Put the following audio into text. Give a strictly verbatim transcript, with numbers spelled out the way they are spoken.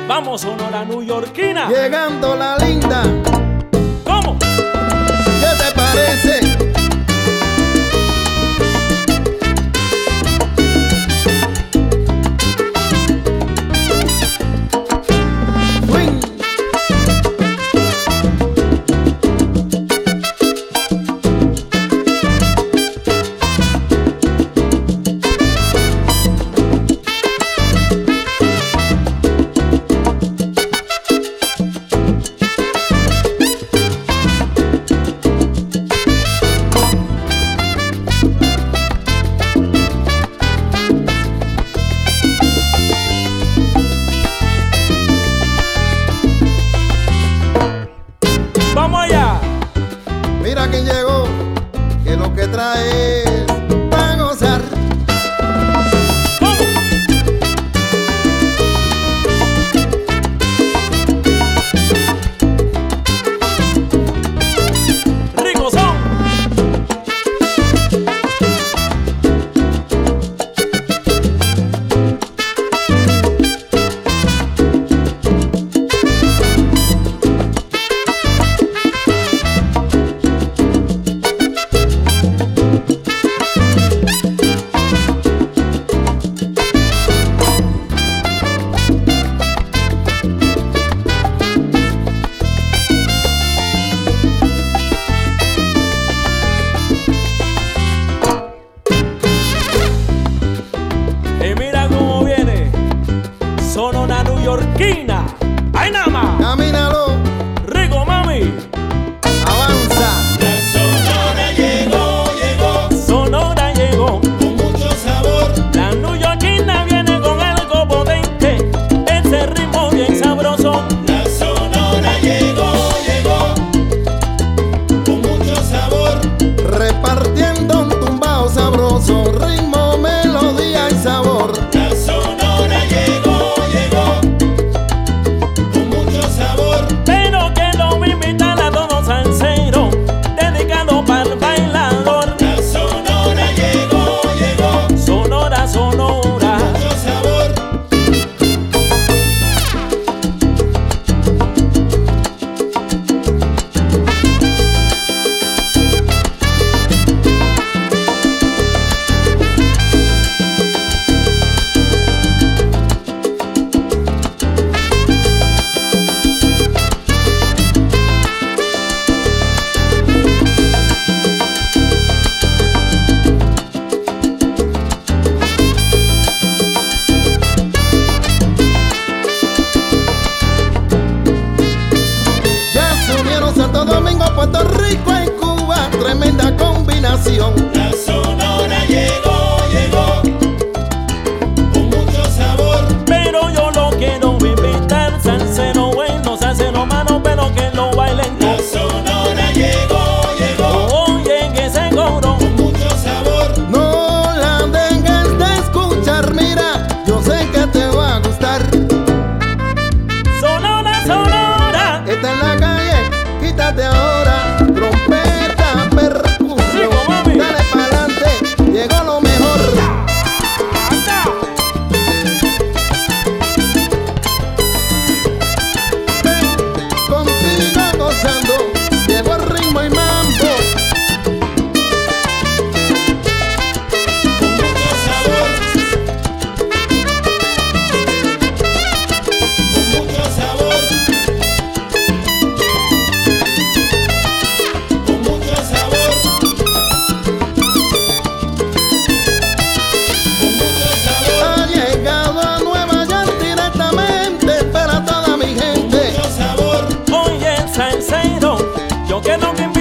Vamos, Sonora Newyorkina. Llegando la linda. ¿Cómo? ¿Qué te parece? Swing. Mira quién llegó, que lo que trae es para gozar. ¿Cómo? Rico son. Y mira cómo viene Sonora Newyorkina. ¡Ay, nada más! Camínalo, ¡Rico, mami! avanza. La Sonora llegó, llegó, Sonora llegó. con mucho sabor. La Newyorkina viene con algo potente, ese ritmo bien sabroso. La Sonora llegó, llegó, con mucho sabor. Repartiendo un tumbao sabroso, ritmo, melodía y sabor. La Sonora llegó, llegó, con mucho sabor. Pero quiero invitar a todos salseros, dedicado para el bailador. La Sonora llegó, llegó, Sonora, Sonora. mucho sabor. Ya se unieron Santo Domingo, Puerto Rico y Cuba, tremenda combinación. La Sonora llegó, llegó, con mucho sabor. Pero yo lo quiero invitar, salsero bueno, salsero malo, pero que lo bailen. La Sonora llegó, llegó, Oye, que se coro. con mucho sabor. No la dejes de escuchar, mira, yo sé que te va a gustar. Sonora, Sonora. Esta es la calle, quítate ahora, trompeta, percusión. Rico, mami. Dale pa'lante, llegó lo mejor. Anda. Contigo gozando, llegó el ritmo y mambo. Con mucho sabor, con mucho sabor, con mucho sabor, con mucho sabor, Ha llegado a Nueva York directamente para toda mi gente. mucho sabor. Oye, salsero, yo quiero que